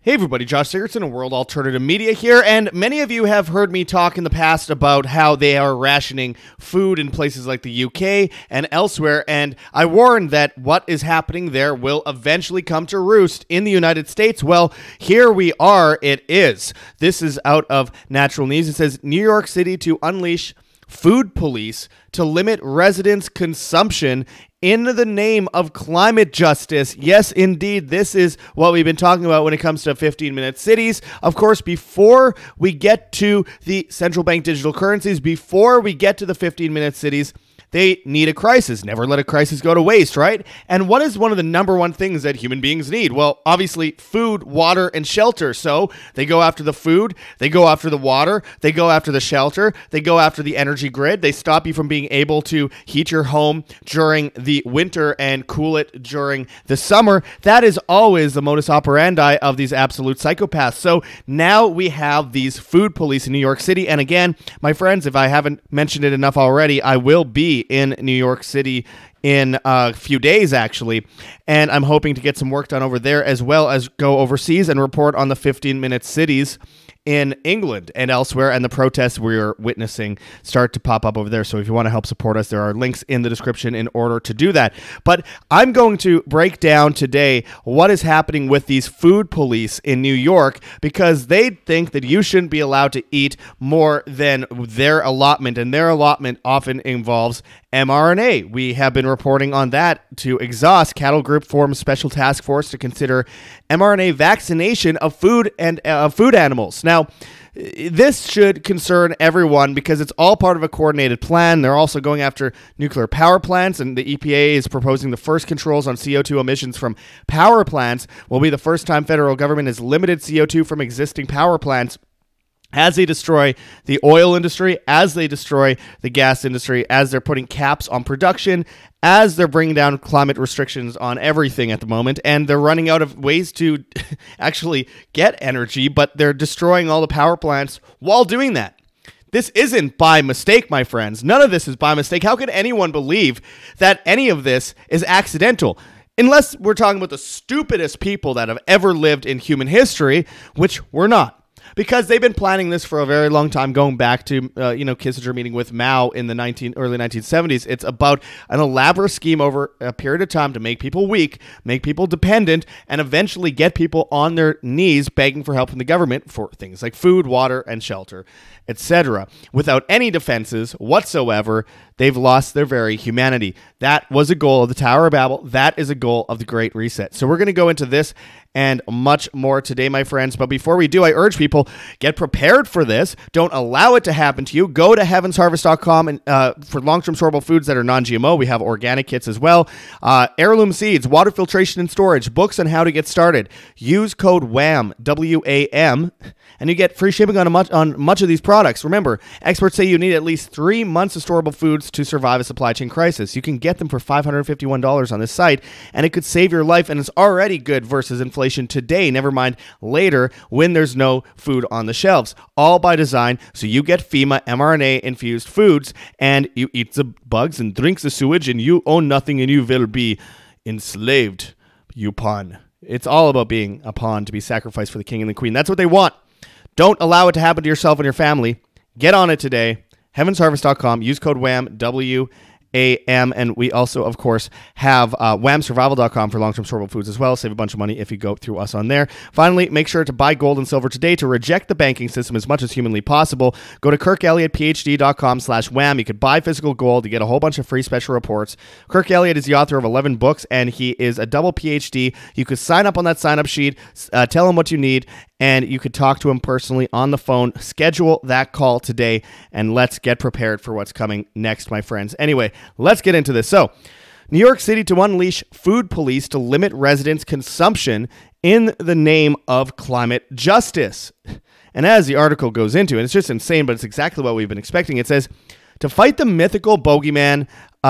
Hey everybody, Josh Sigurdsson of World Alternative Media here, and many of you have heard me talk in the past about how they are rationing food in places like the UK and elsewhere, and I warned that what is happening there will eventually come to roost in the United States. Well, here we are, it is. This is out of Natural News. It says, New York City to unleash food police to limit residents' consumption in the name of climate justice. Yes, indeed, this is what we've been talking about when it comes to 15-minute cities. Of course, before we get to the central bank digital currencies, before we get to the 15-minute cities, they need a crisis. Never let a crisis go to waste, right? And what is one of the number one things that human beings need? Well, obviously, food, water, and shelter. So they go after the food, they go after the water, they go after the shelter, they go after the energy grid. They stop you from being able to heat your home during the winter and cool it during the summer. That is always the modus operandi of these absolute psychopaths. So now we have these food police in New York City. And again, my friends, if I haven't mentioned it enough already, I will be in New York City in a few days, actually, and I'm hoping to get some work done over there as well as go overseas and report on the 15-minute cities in England and elsewhere, and the protests we're witnessing start to pop up over there. So if you want to help support us, there are links in the description in order to do that. But I'm going to break down today what is happening with these food police in New York, because they think that you shouldn't be allowed to eat more than their allotment, and their allotment often involves mRNA. We have been reporting on that to exhaust. Cattle Group forms special task force to consider mRNA vaccination of food and food animals. Now, this should concern everyone because it's all part of a coordinated plan. They're also going after nuclear power plants, and the EPA is proposing the first controls on CO2 emissions from power plants will be the first time federal government has limited CO2 from existing power plants, as they destroy the oil industry, as they destroy the gas industry, as they're putting caps on production, as they're bringing down climate restrictions on everything at the moment, and they're running out of ways to actually get energy, but they're destroying all the power plants while doing that. This isn't by mistake, my friends. None of this is by mistake. How can anyone believe that any of this is accidental? Unless we're talking about the stupidest people that have ever lived in human history, which we're not. Because they've been planning this for a very long time, going back to, Kissinger meeting with Mao in the early 1970s. It's about an elaborate scheme over a period of time to make people weak, make people dependent, and eventually get people on their knees begging for help from the government for things like food, water, and shelter, etc. Without any defenses whatsoever, they've lost their very humanity. That was a goal of the Tower of Babel. That is a goal of the Great Reset. So we're going to go into this and much more today, my friends. But before we do, I urge people, get prepared for this. Don't allow it to happen to you. Go to heavensharvest.com and for long-term storable foods that are non-GMO. We have organic kits as well. Heirloom seeds, water filtration and storage, books on how to get started. Use code WHAM, W-A-M, and you get free shipping on much of these products. Remember, experts say you need at least 3 months of storable foods to survive a supply chain crisis. You can get them for $551 on this site, and it could save your life, and it's already good versus inflation today, never mind later when there's no food on the shelves. All by design, so you get FEMA mRNA-infused foods, and you eat the bugs and drink the sewage, and you own nothing, and you will be enslaved, you pawn. It's all about being a pawn to be sacrificed for the king and the queen. That's what they want. Don't allow it to happen to yourself and your family. Get on it today. heavensharvest.com. Use code WHAM, W-A-M, and we also, of course, have whamsurvival.com for long-term storable foods as well. Save a bunch of money if you go through us on there. Finally, make sure to buy gold and silver today to reject the banking system as much as humanly possible. Go to kirkelliottphd.com/wham. You could buy physical gold to get a whole bunch of free special reports. Kirk Elliott is the author of 11 books, and he is a double PhD. You could sign up on that sign-up sheet, tell him what you need, and you could talk to him personally on the phone. Schedule that call today, and let's get prepared for what's coming next, my friends. Anyway, let's get into this. So, New York City to unleash food police to limit residents' consumption in the name of climate justice. And as the article goes into, and it's just insane, but it's exactly what we've been expecting, it says, to fight the mythical boogeyman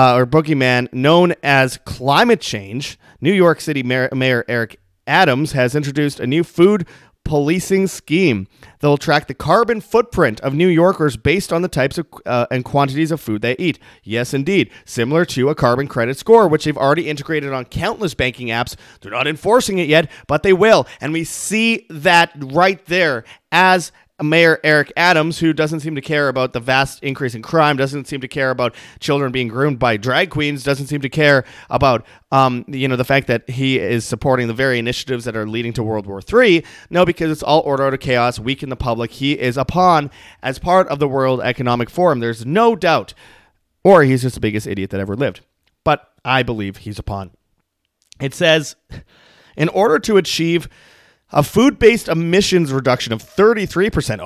known as climate change, New York City Mayor Eric Adams has introduced a new food policing scheme. They'll track the carbon footprint of New Yorkers based on the types of and quantities of food they eat. Yes, indeed. Similar to a carbon credit score, which they've already integrated on countless banking apps. They're not enforcing it yet, but they will. And we see that right there as Mayor Eric Adams, who doesn't seem to care about the vast increase in crime, doesn't seem to care about children being groomed by drag queens, doesn't seem to care about the fact that he is supporting the very initiatives that are leading to World War III. No, because it's all order out of chaos, weaken the public. He is a pawn as part of the World Economic Forum. There's no doubt. Or he's just the biggest idiot that ever lived. But I believe he's a pawn. It says, in order to achieve a food-based emissions reduction of 33%.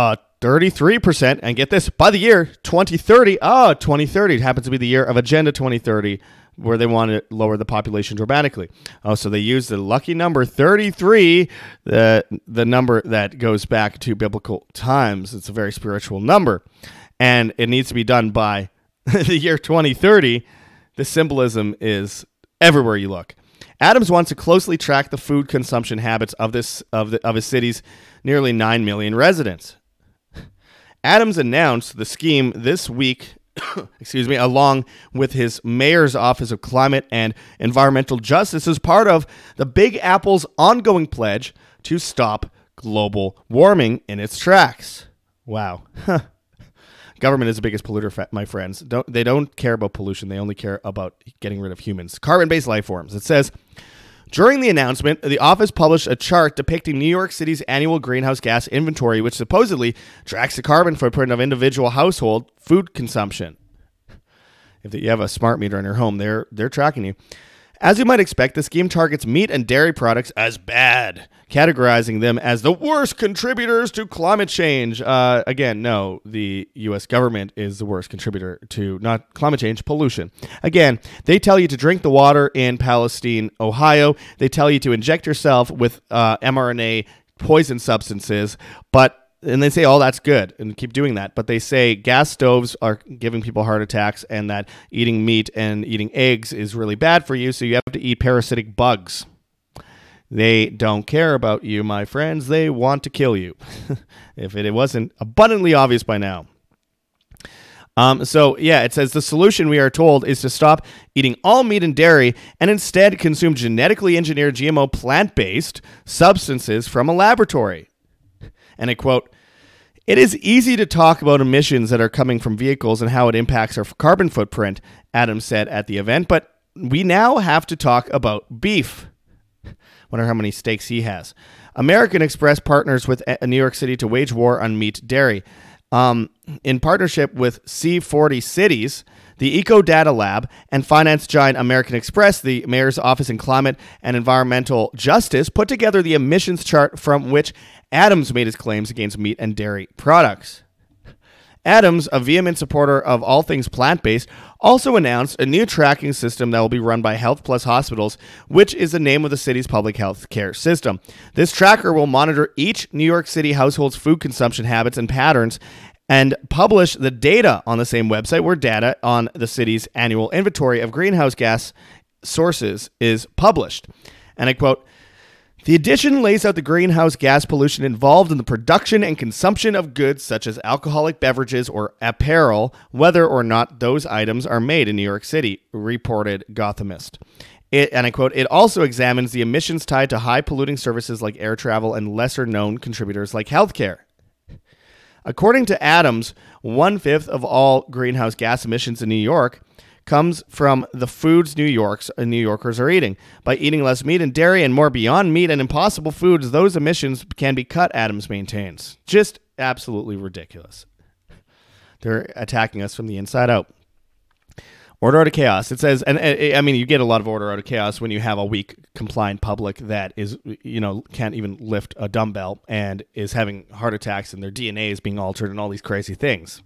33%. And get this, by the year 2030. 2030. It happens to be the year of Agenda 2030, where they want to lower the population dramatically. So they use the lucky number 33, the number that goes back to biblical times. It's a very spiritual number. And it needs to be done by the year 2030. The symbolism is everywhere you look. Adams wants to closely track the food consumption habits of his city's nearly 9 million residents. Adams announced the scheme this week, along with his mayor's Office of Climate and Environmental Justice as part of the Big Apple's ongoing pledge to stop global warming in its tracks. Wow. Government is the biggest polluter, my friends. They don't care about pollution. They only care about getting rid of humans. Carbon-based life forms. It says, during the announcement, the office published a chart depicting New York City's annual greenhouse gas inventory, which supposedly tracks the carbon footprint of individual household food consumption. If you have a smart meter in your home, they're tracking you. As you might expect, the scheme targets meat and dairy products as bad, categorizing them as the worst contributors to climate change. Again, no, the U.S. government is the worst contributor to not climate change, pollution. Again, they tell you to drink the water in Palestine, Ohio. They tell you to inject yourself with mRNA poison substances, and they say, oh, that's good, and keep doing that. But they say gas stoves are giving people heart attacks and that eating meat and eating eggs is really bad for you, so you have to eat parasitic bugs. They don't care about you, my friends. They want to kill you, if it wasn't abundantly obvious by now. It says the solution, we are told, is to stop eating all meat and dairy and instead consume genetically engineered GMO plant-based substances from a laboratory. And I quote, "It is easy to talk about emissions that are coming from vehicles and how it impacts our carbon footprint," Adams said at the event, "but we now have to talk about beef." Wonder how many steaks he has. American Express partners with New York City to wage war on meat dairy. In partnership with C40 Cities, the Eco Data Lab, and finance giant American Express, the Mayor's Office in Climate and Environmental Justice put together the emissions chart from which Adams made his claims against meat and dairy products. Adams, a vehement supporter of all things plant-based, also announced a new tracking system that will be run by Health Plus Hospitals, which is the name of the city's public health care system. This tracker will monitor each New York City household's food consumption habits and patterns and publish the data on the same website where data on the city's annual inventory of greenhouse gas sources is published. And I quote, "The addition lays out the greenhouse gas pollution involved in the production and consumption of goods such as alcoholic beverages or apparel, whether or not those items are made in New York City," reported Gothamist. And I quote, "It also examines the emissions tied to high polluting services like air travel and lesser known contributors like healthcare." According to Adams, 1/5 of all greenhouse gas emissions in New York comes from the foods New Yorkers are eating. By eating less meat and dairy and more Beyond Meat and Impossible foods, those emissions can be cut, Adams maintains. Just absolutely ridiculous. They're attacking us from the inside out. Order out of chaos. It says, and I mean, you get a lot of order out of chaos when you have a weak, compliant public that is, can't even lift a dumbbell and is having heart attacks and their DNA is being altered and all these crazy things.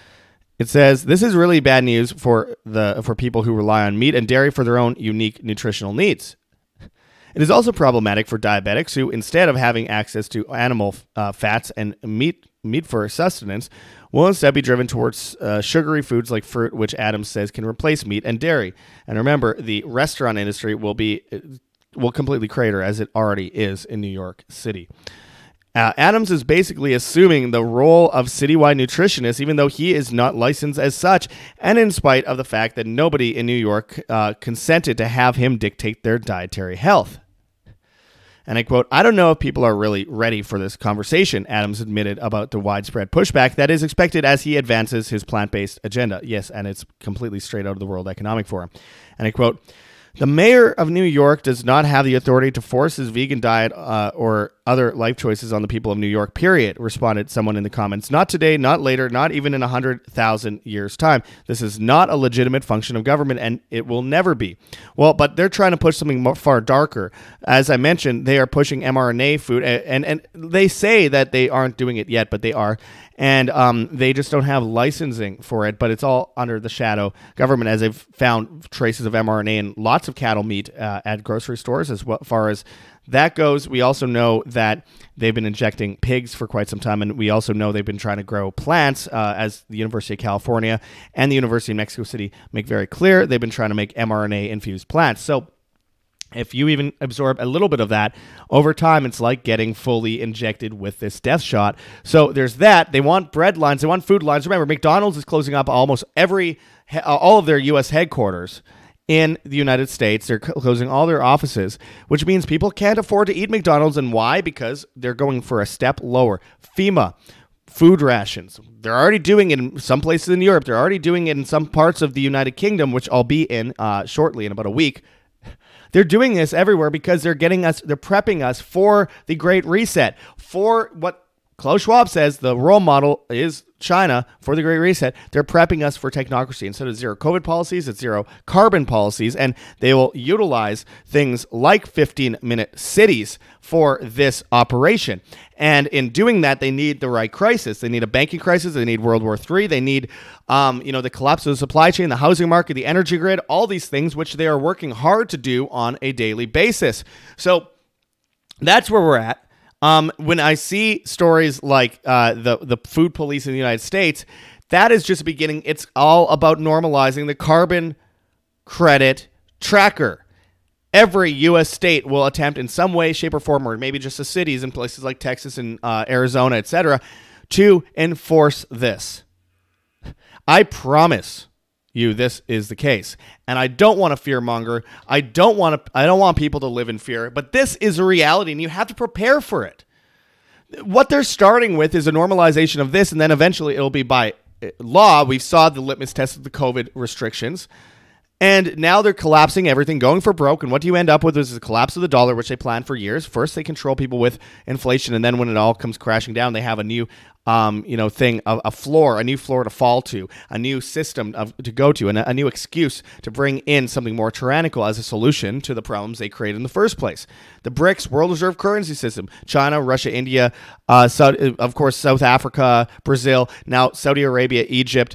It says, this is really bad news for people who rely on meat and dairy for their own unique nutritional needs. It is also problematic for diabetics who, instead of having access to animal fats and meat for sustenance, will instead be driven towards sugary foods like fruit, which Adams says can replace meat and dairy. And remember, the restaurant industry will completely crater, as it already is in New York City. Adams is basically assuming the role of citywide nutritionist, even though he is not licensed as such, and in spite of the fact that nobody in New York consented to have him dictate their dietary health. And I quote, "I don't know if people are really ready for this conversation," Adams admitted about the widespread pushback that is expected as he advances his plant-based agenda. Yes, and it's completely straight out of the World Economic Forum. And I quote, "The mayor of New York does not have the authority to force his vegan diet or other life choices on the people of New York, period," responded someone in the comments. "Not today, not later, not even in 100,000 years' time. This is not a legitimate function of government, and it will never be." Well, but they're trying to push something far darker. As I mentioned, they are pushing mRNA food, and they say that they aren't doing it yet, but they are. And they just don't have licensing for it, but it's all under the shadow government, as they've found traces of mRNA in lots of cattle meat at grocery stores. As far as that goes, we also know that they've been injecting pigs for quite some time, and we also know they've been trying to grow plants, as the University of California and the University of Mexico City make very clear. They've been trying to make mRNA-infused plants. So if you even absorb a little bit of that, over time, it's like getting fully injected with this death shot. So there's that. They want bread lines. They want food lines. Remember, McDonald's is closing up almost all of their U.S. headquarters in the United States. They're closing all their offices, which means people can't afford to eat McDonald's. And why? Because they're going for a step lower. FEMA. Food rations. They're already doing it in some places in Europe. They're already doing it in some parts of the United Kingdom, which I'll be in shortly, in about a week. They're doing this everywhere because they're prepping us for the Great Reset, for what Klaus Schwab says the role model is China for the Great Reset. They're prepping us for technocracy. Instead of zero COVID policies, it's zero carbon policies, and they will utilize things like 15-minute cities for this operation. And in doing that, they need the right crisis. They need a banking crisis. They need World War III. They need, the collapse of the supply chain, the housing market, the energy grid, all these things, which they are working hard to do on a daily basis. So that's where we're at. When I see stories like the food police in the United States, that is just a beginning. It's all about normalizing the carbon credit tracker. Every U.S. state will attempt in some way, shape, or form, or maybe just the cities in places like Texas and Arizona, etc., to enforce this. I promise you this is the case. And I don't want to fearmonger. I don't want people to live in fear, but this is a reality and you have to prepare for it. What they're starting with is a normalization of this, and then eventually it'll be by law. We saw the litmus test of the COVID restrictions. And now they're collapsing everything, going for broke. And what do you end up with is a collapse of the dollar, which they planned for years. First, they control people with inflation. And then when it all comes crashing down, they have a new thing, a floor, a new floor to fall to, a new system to go to, and a new excuse to bring in something more tyrannical as a solution to the problems they created in the first place. The BRICS, World Reserve Currency System, China, Russia, India, of course, South Africa, Brazil, now Saudi Arabia, Egypt,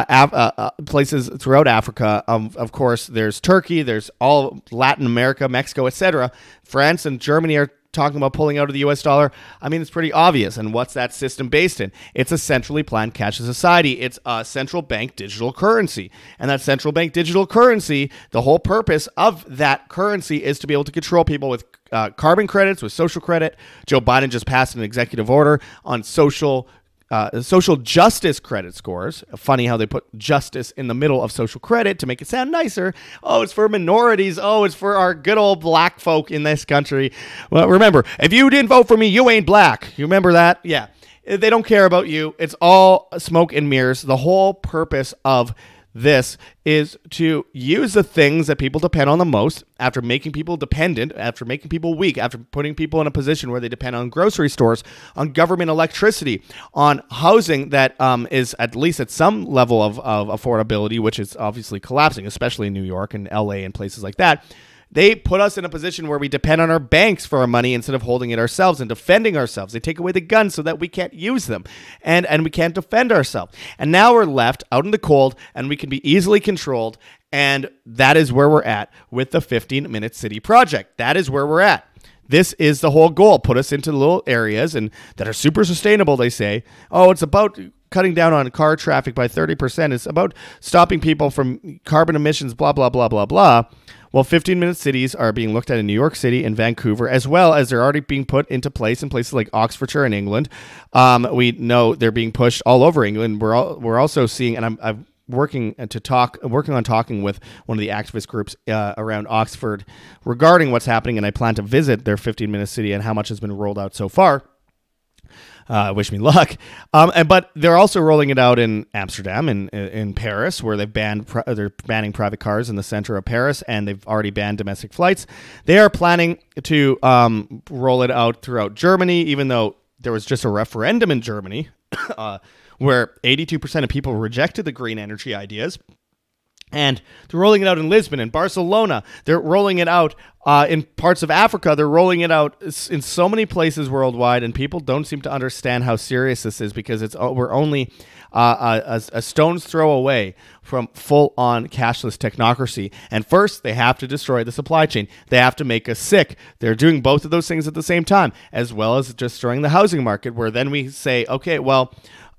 places throughout Africa. Of course, there's Turkey, there's all Latin America, Mexico, etc. France and Germany are talking about pulling out of the US dollar. I mean, it's pretty obvious. And what's that system based in? It's a centrally planned cashless society. It's a central bank digital currency. And that central bank digital currency, the whole purpose of that currency is to be able to control people with carbon credits, with social credit. Joe Biden just passed an executive order on social justice credit scores. Funny how they put justice in the middle of social credit to make it sound nicer. Oh, it's for minorities. Oh, it's for our good old black folk in this country. Well, remember, if you didn't vote for me, you ain't black. You remember that? Yeah. They don't care about you. It's all smoke and mirrors. The whole purpose of this is to use the things that people depend on the most, after making people dependent, after making people weak, after putting people in a position where they depend on grocery stores, on government electricity, on housing that is at least at some level of affordability, which is obviously collapsing, especially in New York and LA and places like that. They put us in a position where we depend on our banks for our money instead of holding it ourselves and defending ourselves. They take away the guns so that we can't use them and we can't defend ourselves. And now we're left out in the cold and we can be easily controlled. And that is where we're at with the 15-minute city project. That is where we're at. This is the whole goal. Put us into little areas and that are super sustainable, they say. Oh, it's about cutting down on car traffic by 30%. It's about stopping people from carbon emissions, blah, blah, blah, blah, blah. Well, 15-minute cities are being looked at in New York City and Vancouver, as well as they're already being put into place in places like Oxfordshire in England. We know they're being pushed all over England. We're also seeing, and I'm working on talking with one of the activist groups around Oxford regarding what's happening, and I plan to visit their 15-minute city and how much has been rolled out so far. Wish me luck. But they're also rolling it out in Amsterdam and in Paris, where they're banning private cars in the center of Paris, and they've already banned domestic flights. They are planning to roll it out throughout Germany, even though there was just a referendum in Germany where 82% of people rejected the green energy ideas. And they're rolling it out in Lisbon and Barcelona. They're rolling it out in parts of Africa. They're rolling it out in so many places worldwide, and people don't seem to understand how serious this is, because we're only a stone's throw away from full-on cashless technocracy. And first, they have to destroy the supply chain. They have to make us sick. They're doing both of those things at the same time, as well as destroying the housing market, where then we say, okay, well,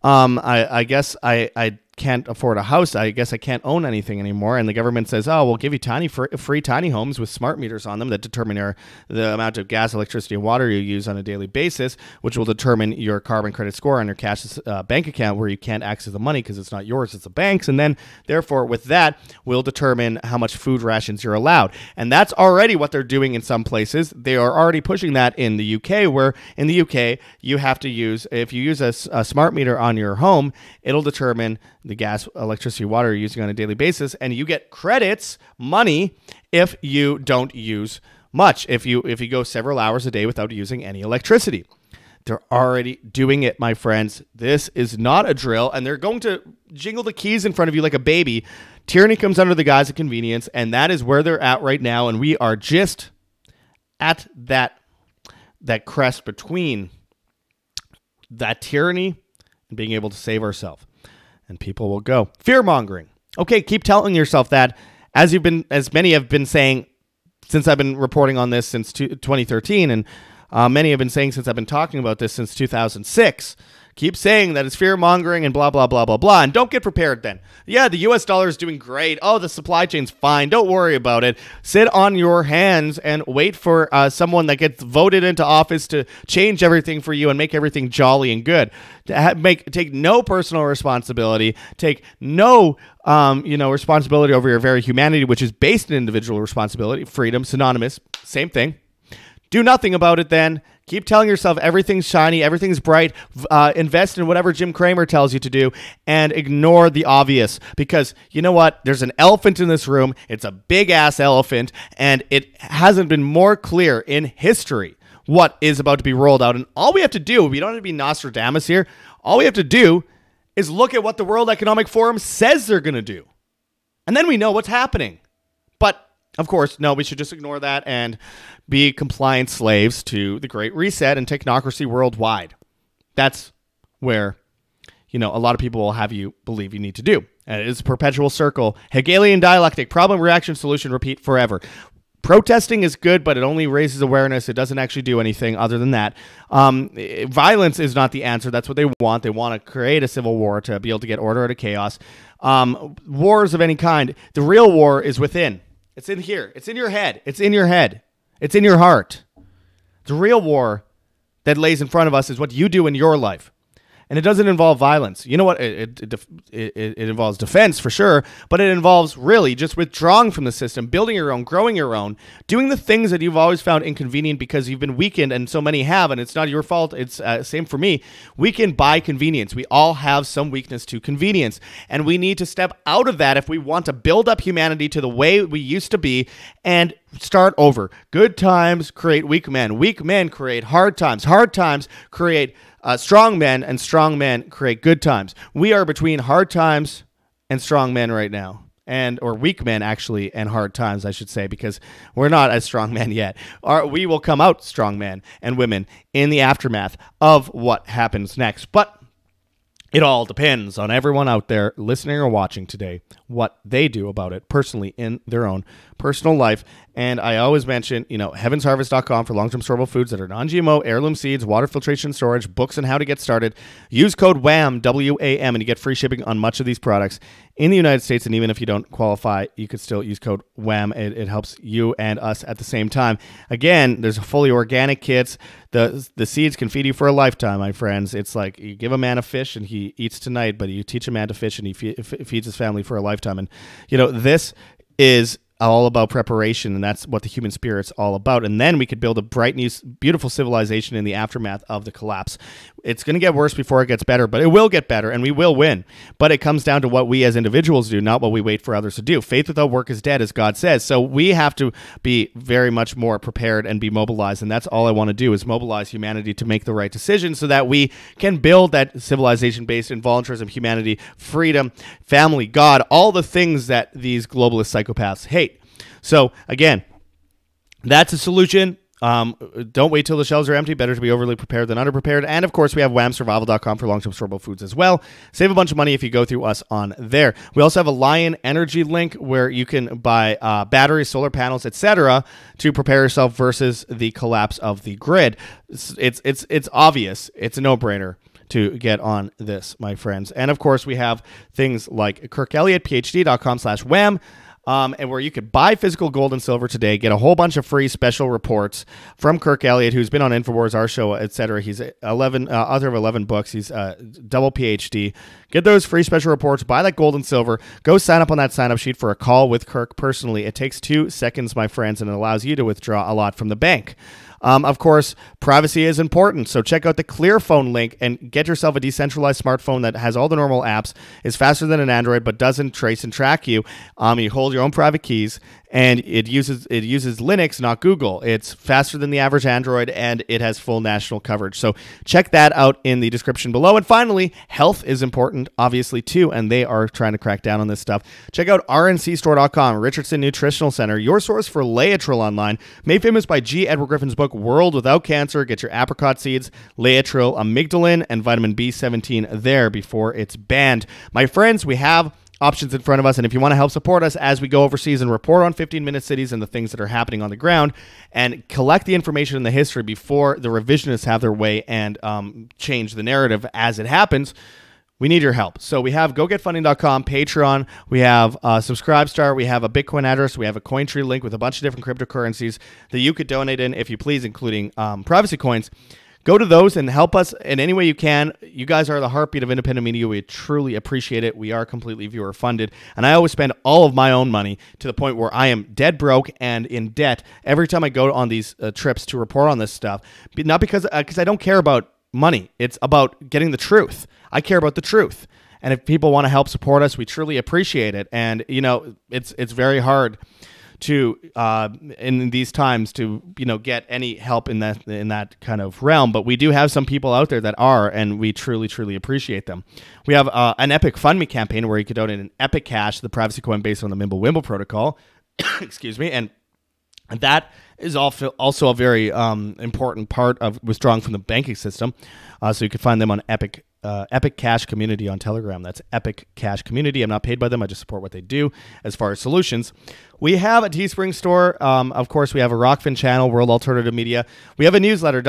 I guess I can't afford a house. I guess I can't own anything anymore. And the government says, oh, we'll give you free tiny homes with smart meters on them that determine the amount of gas, electricity, and water you use on a daily basis, which will determine your carbon credit score on your cash's bank account, where you can't access the money because it's not yours, it's the bank's. And then, therefore, with that, we'll determine how much food rations you're allowed. And that's already what they're doing in some places. They are already pushing that in the UK, where in the UK, you have to use, if you use a smart meter on your home, it'll determine the gas, electricity, water you're using on a daily basis, and you get credits, money, if you don't use much, if you go several hours a day without using any electricity. They're already doing it, my friends. This is not a drill, and they're going to jingle the keys in front of you like a baby. Tyranny comes under the guise of convenience, and that is where they're at right now, and we are just at that crest between that tyranny and being able to save ourselves. And people will go. Fear-mongering. Okay, keep telling yourself that, as many have been saying since I've been reporting on this since 2013, and many have been saying since I've been talking about this since 2006. Keep saying that it's fear-mongering and blah, blah, blah, blah, blah, and don't get prepared then. Yeah, the U.S. dollar is doing great. Oh, the supply chain's fine. Don't worry about it. Sit on your hands and wait for someone that gets voted into office to change everything for you and make everything jolly and good. Take no personal responsibility. Take no responsibility over your very humanity, which is based in individual responsibility. Freedom, synonymous, same thing. Do nothing about it then. Keep telling yourself everything's shiny, everything's bright. Invest in whatever Jim Cramer tells you to do, and ignore the obvious. Because you know what? There's an elephant in this room. It's a big-ass elephant, and it hasn't been more clear in history what is about to be rolled out. And all we have to do, we don't have to be Nostradamus here, all we have to do is look at what the World Economic Forum says they're going to do. And then we know what's happening. But of course, no, we should just ignore that and be compliant slaves to the Great Reset and technocracy worldwide. That's where, a lot of people will have you believe you need to do. And it is a perpetual circle. Hegelian dialectic, problem, reaction, solution, repeat forever. Protesting is good, but it only raises awareness. It doesn't actually do anything other than that. Violence is not the answer. That's what they want. They want to create a civil war to be able to get order out of chaos. Wars of any kind. The real war is within. It's in here. It's in your head. It's in your head. It's in your heart. The real war that lays in front of us is what you do in your life. And it doesn't involve violence. You know what? It involves defense for sure, but it involves really just withdrawing from the system, building your own, growing your own, doing the things that you've always found inconvenient because you've been weakened, and so many have, and it's not your fault. It's same for me. Weakened by convenience. We all have some weakness to convenience, and we need to step out of that if we want to build up humanity to the way we used to be and start over. Good times create weak men. Weak men create hard times. Hard times create strong men, and strong men create good times. We are between hard times and strong men right now. Or weak men, actually, and hard times, I should say, because we're not as strong men yet. We will come out strong men and women in the aftermath of what happens next. But it all depends on everyone out there listening or watching today, what they do about it personally in their own personal life And I always mention, heavensharvest.com for long-term storable foods that are non-GMO, heirloom seeds, water filtration storage, books on how to get started. Use code WHAM, W-A-M, and you get free shipping on much of these products in the United States. And even if you don't qualify, you could still use code WHAM. It helps you and us at the same time. Again, there's fully organic kits. The seeds can feed you for a lifetime, my friends. It's like you give a man a fish and he eats tonight, but you teach a man to fish and he feeds his family for a lifetime. And, this is all about preparation, and that's what the human spirit's all about. And then we could build a bright, new, beautiful civilization in the aftermath of the collapse. It's going to get worse before it gets better, but it will get better, and we will win. But it comes down to what we as individuals do, not what we wait for others to do. Faith without work is dead, as God says. So we have to be very much more prepared and be mobilized, and that's all I want to do is mobilize humanity to make the right decision so that we can build that civilization-based in voluntarism, humanity, freedom, family, God, all the things that these globalist psychopaths hate. So, again, that's a solution. Don't wait till the shelves are empty. Better to be overly prepared than underprepared. And, of course, we have whamsurvival.com for long-term storable foods as well. Save a bunch of money if you go through us on there. We also have a Lion Energy link where you can buy batteries, solar panels, etc. to prepare yourself versus the collapse of the grid. It's obvious. It's a no-brainer to get on this, my friends. And, of course, we have things like KirkElliottPhD.com/wham, and where you could buy physical gold and silver today, get a whole bunch of free special reports from Kirk Elliott, who's been on InfoWars, our show, etc. He's author of 11 books. He's double PhD. Get those free special reports. Buy that gold and silver. Go sign up on that sign-up sheet for a call with Kirk personally. It takes 2 seconds, my friends, and it allows you to withdraw a lot from the bank. Of course, privacy is important, so check out the ClearPhone link and get yourself a decentralized smartphone that has all the normal apps, is faster than an Android, but doesn't trace and track you. You hold your own private keys, and it uses Linux, not Google. It's faster than the average Android, and it has full national coverage. So check that out in the description below. And finally, health is important, obviously, too, and they are trying to crack down on this stuff. Check out rncstore.com, Richardson Nutritional Center, your source for Laetrile online, made famous by G. Edward Griffin's book, World Without Cancer. Get your apricot seeds, Laetrile, amygdalin, and vitamin B17 there before it's banned. My friends, we have options in front of us, and if you want to help support us as we go overseas and report on 15-minute cities and the things that are happening on the ground and collect the information and the history before the revisionists have their way and change the narrative as it happens, we need your help. So we have GoGetFunding.com, Patreon, we have Subscribestar, we have a Bitcoin address, we have a Cointree link with a bunch of different cryptocurrencies that you could donate in if you please, including privacy coins. Go to those and help us in any way you can. You guys are the heartbeat of independent media. We truly appreciate it. We are completely viewer funded. And I always spend all of my own money to the point where I am dead broke and in debt every time I go on these trips to report on this stuff. Not because I don't care about money. It's about getting the truth. I care about the truth. And if people want to help support us, we truly appreciate it. And, it's very hard to in these times to get any help in that kind of realm, but we do have some people out there that are, and we truly appreciate them. We have an Epic Fund Me campaign where you could donate an Epic Cash, the privacy coin based on the Mimblewimble protocol. Excuse me, and that is also a very important part of withdrawing from the banking system. So you can find them on Epic Cash Community on Telegram. That's Epic Cash Community. I'm not paid by them. I just support what they do as far as solutions. We have a Teespring store. Of course, we have a Rockfin channel, World Alternative Media. We have a newsletter,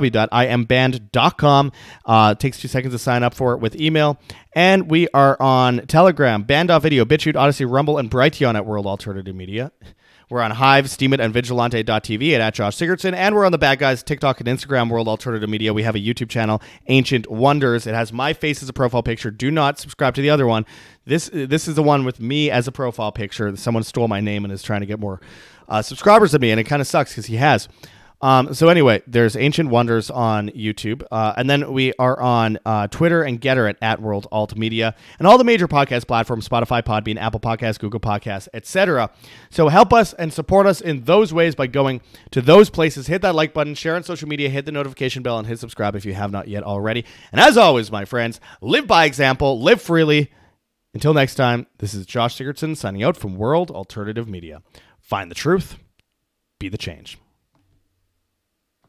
www.iamband.com. Takes 2 seconds to sign up for it with email. And we are on Telegram, Band.video, BitChute, Odyssey, Rumble, and Brighteon at World Alternative Media. We're on Hive, Steemit, and Vigilante.tv at Josh Sigurdson. And we're on the Bad Guys TikTok and Instagram, World Alternative Media. We have a YouTube channel, Ancient Wonders. It has my face as a profile picture. Do not subscribe to the other one. This is the one with me as a profile picture. Someone stole my name and is trying to get more subscribers than me, and it kind of sucks because he has. So anyway, there's Ancient Wonders on YouTube. And then we are on Twitter and Getter at World Alt Media, and all the major podcast platforms, Spotify, Podbean, Apple Podcasts, Google Podcasts, etc. So help us and support us in those ways by going to those places. Hit that like button, share on social media, hit the notification bell, and hit subscribe if you have not yet already. And as always, my friends, live by example, live freely. Until next time, this is Josh Sigurdson signing out from World Alternative Media. Find the truth, be the change.